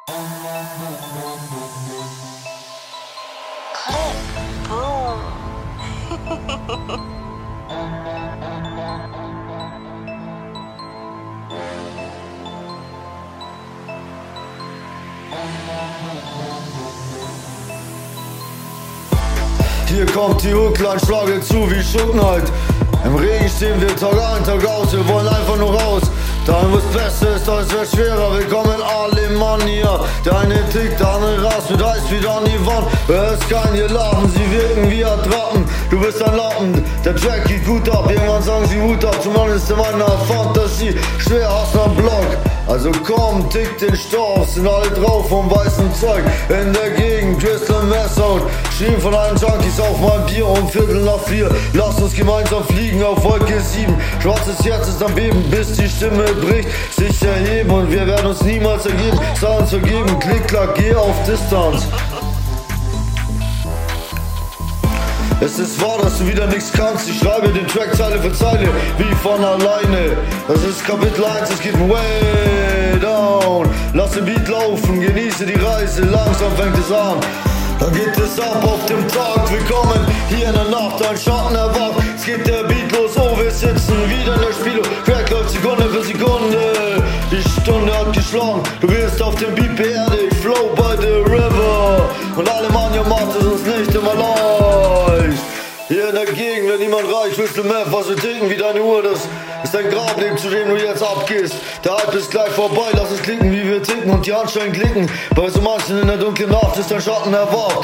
Boom. Hier kommt die Hookline, schlage zu wie Schuttenheit. Im Regen stehen wir Tag ein, Tag aus, wir wollen einfach nur raus. Dahin, wo's Beste ist, alles wird schwerer. Willkommen in Alemannia. Der eine tickt, der andere rast mit Eis wieder an die Wand. Hörst kein hier lachen, sie wirken wie Attrappen. Du bist ein Lappen, der Track geht gut ab. Irgendwann sagen sie Hut ab, zum Mann ist der meiner Fantasie. Schwer hast am Block, also komm, tick den Stoff. Sind alle drauf vom weißen Zeug. In der Gegend, Crystal Messhaut. Schieben von allen Junkies auf mein Bier um 3:45. Lass uns gemeinsam fliegen auf Wolke 7. Schwarzes Herz ist am Beben, bis die Stimme bricht. Sich erheben und wir werden uns niemals ergeben. Sei uns vergeben, klick, klack, geh auf Distanz. Es ist wahr, dass du wieder nichts kannst. Ich schreibe den Track Zeile für Zeile, wie von alleine. Das ist Kapitel 1, es geht way down. Lass den Beat laufen, genieße die Reise, langsam fängt es an. Da geht es ab auf dem Tag, willkommen hier in der Nacht, ein Schatten erwacht. Es geht der Beat los, oh wir sitzen wieder in der Spielo. Track läuft Sekunde für Sekunde, die Stunde hat geschlagen. Du wirst auf dem Beat beerdigt, flow by the river. Und Alemannia macht es uns nicht immer leicht. Hier in der Gegend wird niemand reich, Crystal Meth, was wir trinken wie deine Uhr. Das ist ein Grableben, zu dem du jetzt abgehst. Der Hype ist gleich vorbei, lass es klicken, wie wir trinken und die Handschellen klicken. Bei so manchen in der dunklen Nacht ist dein Schatten erwacht.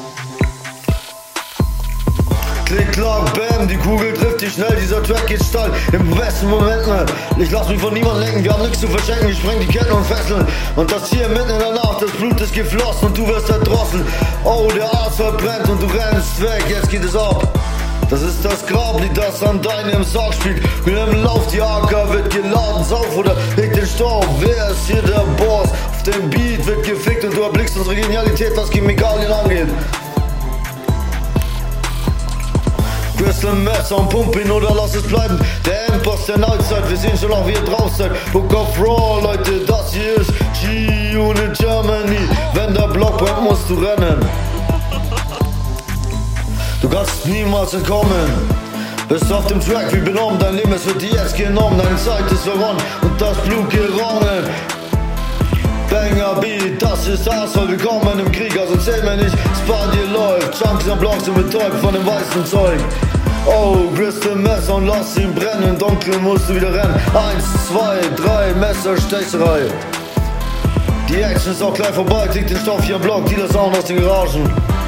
Klick, klack, bam, die Kugel trifft dich schnell, dieser Track geht steil. Im besten Moment, ich lass mich von niemandem lenken, wir haben nichts zu verschenken, ich spreng die Ketten und Fesseln. Und das hier mitten in der Nacht, das Blut ist geflossen und du wirst erdrosselt. Oh, der Asphalt brennt und du rennst weg, jetzt geht es ab. Das ist das Grablied, das an deinem Sarg spielt. Im Lauf, die AK wird geladen, sauf oder leg den Staub. Wer ist hier der Boss? Auf dem Beat wird gefickt und du erblickst unsere Genialität, was Chemikalien angeht. Crystal Messer und Pumpin oder lass es bleiben. Der Endboss der Neuzeit, wir sehen schon auch wie ihr drauf seid. Book of Raw, Leute, das hier ist G-Unit Germany. Wenn der Block brennt, musst du rennen. Du kannst niemals entkommen. Bist auf dem Track wie benommen, dein Leben ist wird dir jetzt genommen. Deine Zeit ist verronnen und das Blut gerungen. Banger Beat, das ist Asphalt, willkommen im Krieg, also zähl mir nicht, es bei dir läuft. Junkies am Block sind betäubt von dem weißen Zeug. Oh, Crystal Messer und lass ihn brennen, im Dunkeln musst du wieder rennen. 1, 2, 3, Messerstecherei. Die Action ist auch gleich vorbei, kriegt den Stoff hier am Block, Dealer Sound aus den Garagen.